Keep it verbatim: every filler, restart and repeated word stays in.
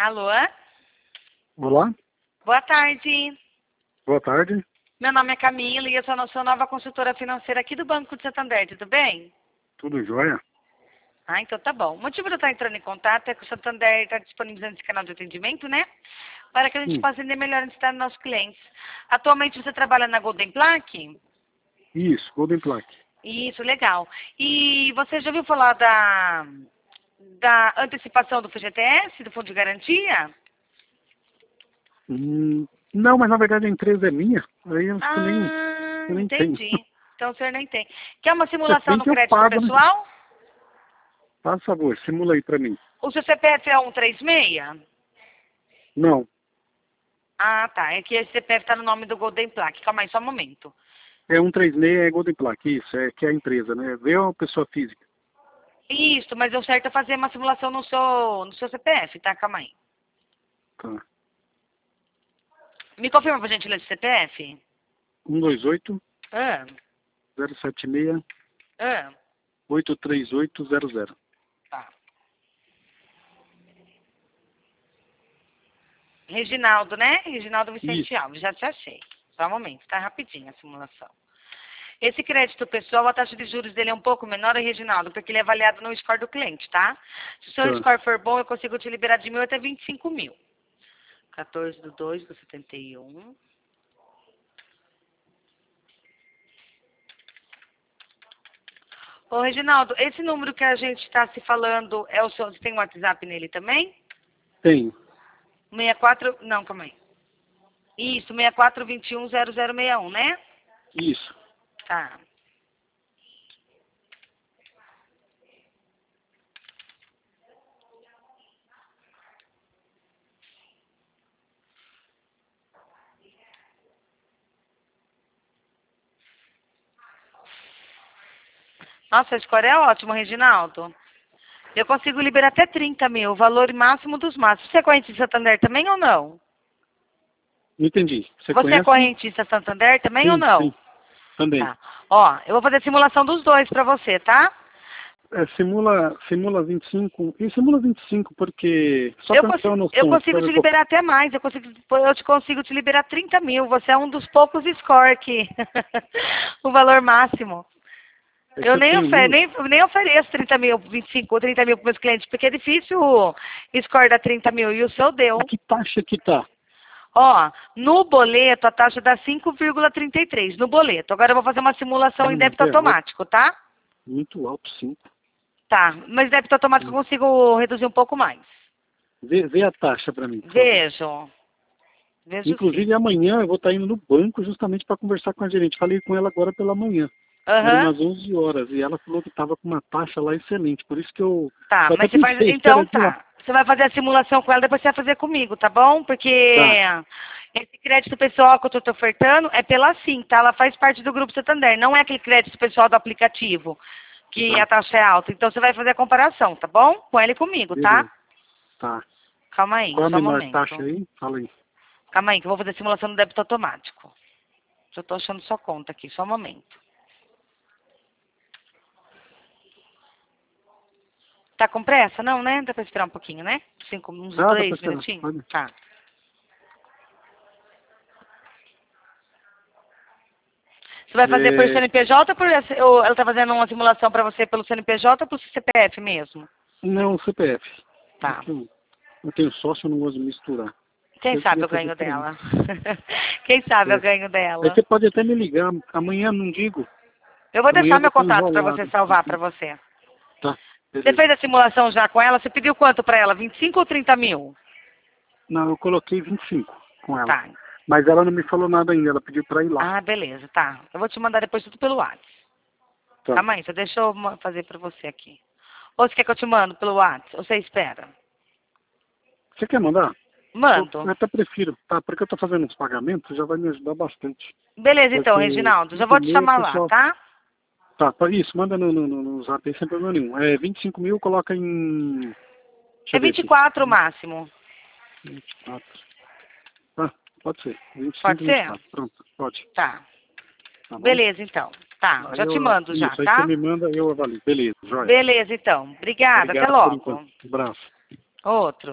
Alô? Olá, Boa tarde. boa tarde. Meu nome é Camila e eu sou a sua nova consultora financeira aqui do Banco de Santander, tudo bem? Tudo jóia? Ah, então tá bom. O motivo de eu estar entrando em contato é que o Santander está disponibilizando esse canal de atendimento, né? Para que a gente Hum, possa entender melhor a necessidade dos nossos clientes. Atualmente você trabalha na Golden Plaque? isso, Golden Plaque. Isso, legal. E você já ouviu falar da, da antecipação do F G T S, do Fundo de Garantia? Hum, não, mas na verdade a empresa é minha, aí eu acho que eu nem, Ah, eu nem tenho. entendi. Então o senhor nem tem. Quer uma Se simulação bem do que eu crédito pago, né? pessoal? Faz favor, simula aí pra mim. O seu C P F é um três seis? Não, Ah, tá. É que esse C P F está no nome do Golden Plaque. Calma aí, só um momento. é um três seis, é Golden Plaque, isso, é que é a empresa, né? Vê uma pessoa física. Isso, mas o certo é fazer uma simulação no seu, no seu C P F, tá? Calma aí. Tá. Me confirma, por gentileza, o C P F? um dois oito, Ah, zero sete seis, ah, oito três oito zero zero. tá. Reginaldo, né? Reginaldo Vicente Isso. Alves, já te achei. Só um momento, tá rapidinho a simulação. Esse crédito pessoal, a taxa de juros dele é um pouco menor, Reginaldo, porque ele é avaliado no score do cliente, tá? Se o seu Tá. score for bom, eu consigo te liberar de mil até vinte e cinco mil. quatorze do dois do setenta e um. Ô, Reginaldo, esse número que a gente está se falando, é o seu, você tem um WhatsApp nele também? Tenho. sessenta e quatro, não, calma aí. Isso, sessenta e quatro, vinte e um, zero zero seis um, né? Isso. Tá. Nossa, esse score é ótimo, Reginaldo. Eu consigo liberar até trinta mil, o valor máximo dos máximos. Você é correntista Santander também ou não? Entendi. Você Você é conhece? correntista Santander também ou Sim, não? sim. Também. Tá. Ó, eu vou fazer a simulação dos dois pra você, tá? É, simula, simula vinte e cinco. E simula vinte e cinco porque, só Eu pra ter uma consigo, eu noção, consigo espera te um pouco. liberar até mais. Eu consigo, eu te consigo te liberar trinta mil. Você é um dos poucos score aqui. O valor máximo. É que Eu eu nem, tenho ofe muito. nem, nem ofereço trinta mil, vinte e cinco ou trinta mil para meus clientes, porque é difícil o score dar trinta mil. E o seu deu. A que taxa que tá? Ó, no boleto a taxa dá cinco vírgula trinta e três. No boleto. Agora eu vou fazer uma simulação em Hum, mas débito é alto, automático, tá? muito alto, sim. Tá. Mas débito automático eu Hum. consigo reduzir um pouco mais. Vê, vê a taxa pra mim, por favor. Vejo. Vejo sim. Inclusive, amanhã eu vou estar indo no banco justamente para conversar com a gerente. Falei com ela agora pela manhã. Era Aham. umas onze horas. E ela falou que estava com uma taxa lá excelente. Por isso que eu, Tá, eu até mas você faz. pensei, espera Então aqui lá. tá. Você vai fazer a simulação com ela, depois você vai fazer comigo, tá bom? Porque Tá, esse crédito pessoal que eu tô te ofertando é pela Sim, tá? Ela faz parte do Grupo Santander, não é aquele crédito pessoal do aplicativo, que a tá. taxa é alta. Então você vai fazer a comparação, tá bom? Com ela e comigo, tá? Beleza. Tá. Calma aí, Qual a só um menor taxa momento. aí? Fala aí. Calma aí, que eu vou fazer a simulação do débito automático. Já tô achando sua conta aqui, só um momento. Tá com pressa? Não, né? Dá pra esperar um pouquinho, né? Cinco, uns Ah, dá pra dois esperar. minutinhos? Pode. Tá. Você vai fazer por É, C N P J ou, por, ou ela tá fazendo uma simulação pra você pelo C N P J ou pelo C P F mesmo? não, C P F. É Tá. que eu, eu tenho sócio, eu não gosto de misturar. Quem Eu sabe queria eu fazer ganho pra mim. dela? Quem sabe eu É. ganho Aí dela? você pode até me ligar. Amanhã não digo. Eu vou Amanhã deixar eu vou meu estar contato pra você enrolado. salvar pra você. Tá, Você beleza. fez a simulação já com ela? Você pediu quanto pra ela? vinte e cinco ou trinta mil? Não, eu coloquei vinte e cinco com ela. Tá. Mas ela não me falou nada ainda, ela pediu pra ir lá. Ah, beleza, tá. Eu vou te mandar depois tudo pelo WhatsApp. Tá. Calma aí, só deixa eu ma- fazer pra você aqui. Ou você quer que eu te mando pelo WhatsApp? Ou você espera? Você quer mandar? Eu Mando. até prefiro, tá? Porque eu tô fazendo uns pagamentos, já vai me ajudar bastante. Beleza então, Porque Reginaldo. Já cinco vou te mil, o chamar lá, pessoal... tá? Tá, tá, isso, manda no, no, no, no zap aí sem problema nenhum. É vinte e cinco mil, coloca em... Deixa É eu ver vinte e aqui. quatro o máximo. vinte e quatro. Ah, pode ser. vinte e cinco, Pode vinte e ser? quatro. Pronto, pode. Tá. Tá bom? Beleza, então. Tá, Aí já te eu... mando já, Isso, aí você tá? me manda, eu avalio. Beleza, joia. Beleza, então. Obrigada, até Obrigado por enquanto. logo. Um abraço. Outro.